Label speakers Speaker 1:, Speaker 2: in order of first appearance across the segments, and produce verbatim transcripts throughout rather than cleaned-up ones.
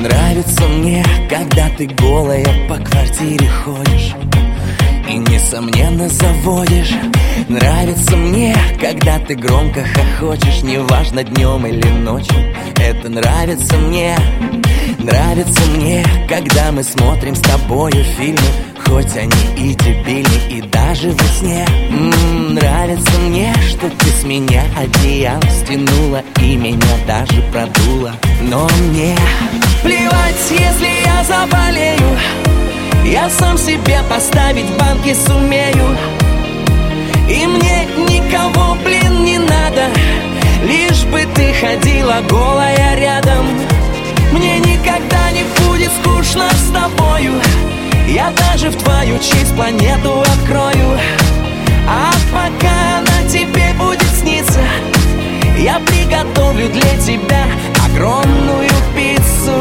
Speaker 1: Нравится мне, когда ты голая по квартире ходишь и, несомненно, заводишь. Нравится мне, когда ты громко хохочешь, неважно днем или ночью. Это нравится мне. Нравится мне, когда мы смотрим с тобою фильмы, хоть они и дебильны, и даже во сне. М-м, нравится мне, что ты с меня одеяло стянула и меня даже продула. Но мне плевать, если я заболею, я сам себе поставить банки сумею. И мне никого, блин, не надо, лишь бы ты ходила голая рядом. Мне никогда не будет скучно с тобою, я даже в твою честь планету открою. А пока она тебе будет сниться, я приготовлю для тебя огромную пиццу.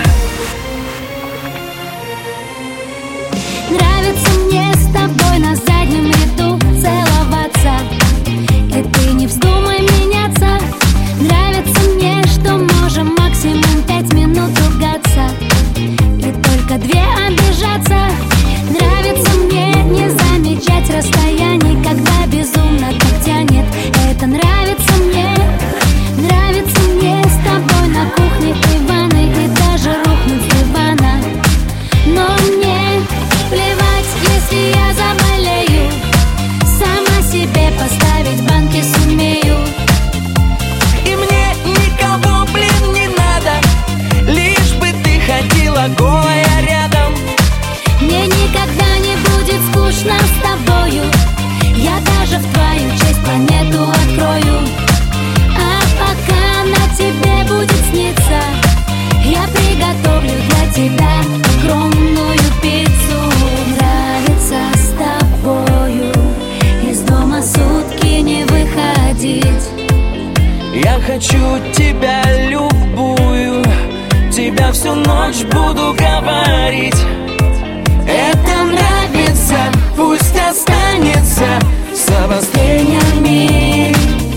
Speaker 2: Нравится мне с тобой на заднем ряду целоваться, и ты не вздумай меняться. Нравится мне, что можем максимум пять минут ругаться и только две обижаться. Нравится мне не замечать расстояний, когда безумно так тянет. Это нравится мне. Нравится мне с тобой на кухне и ванной, и даже рухнуть с дивана. Но мне плевать, если я заболею, сама себе поставить банки сумею.
Speaker 1: И мне никого, блин, не надо, лишь бы ты ходила голая рядом.
Speaker 2: Мне никогда не будет скучно с тобою, я даже в твою честь планету открою. А пока она тебе будет сниться, я приготовлю для тебя огромную пиццу. Нравится с тобою из дома сутки не выходить.
Speaker 1: Я хочу тебя любую, тебя всю ночь буду говорить. Это нравится, пусть останется с обострениями.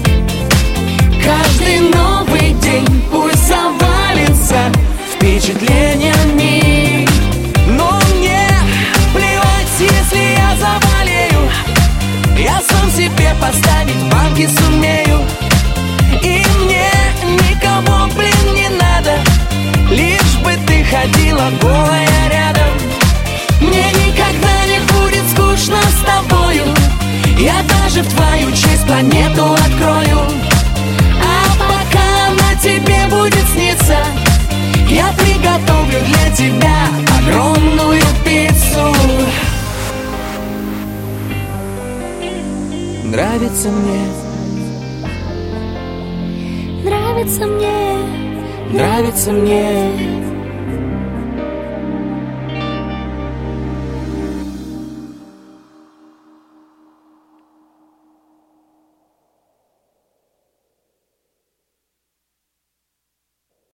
Speaker 1: Каждый новый день пусть завалится впечатлениями. Но мне плевать, если я заболею, я сам себе поставить банки сумею. И мне никого, блин, не надо, лишь бы ты ходила голая рядом. Мне никогда не будет скучно с тобою, я даже в твою честь планету открою. А пока она тебе будет сниться, я приготовлю для тебя огромную пиццу. Нравится мне.
Speaker 2: Нравится мне.
Speaker 1: Нравится мне.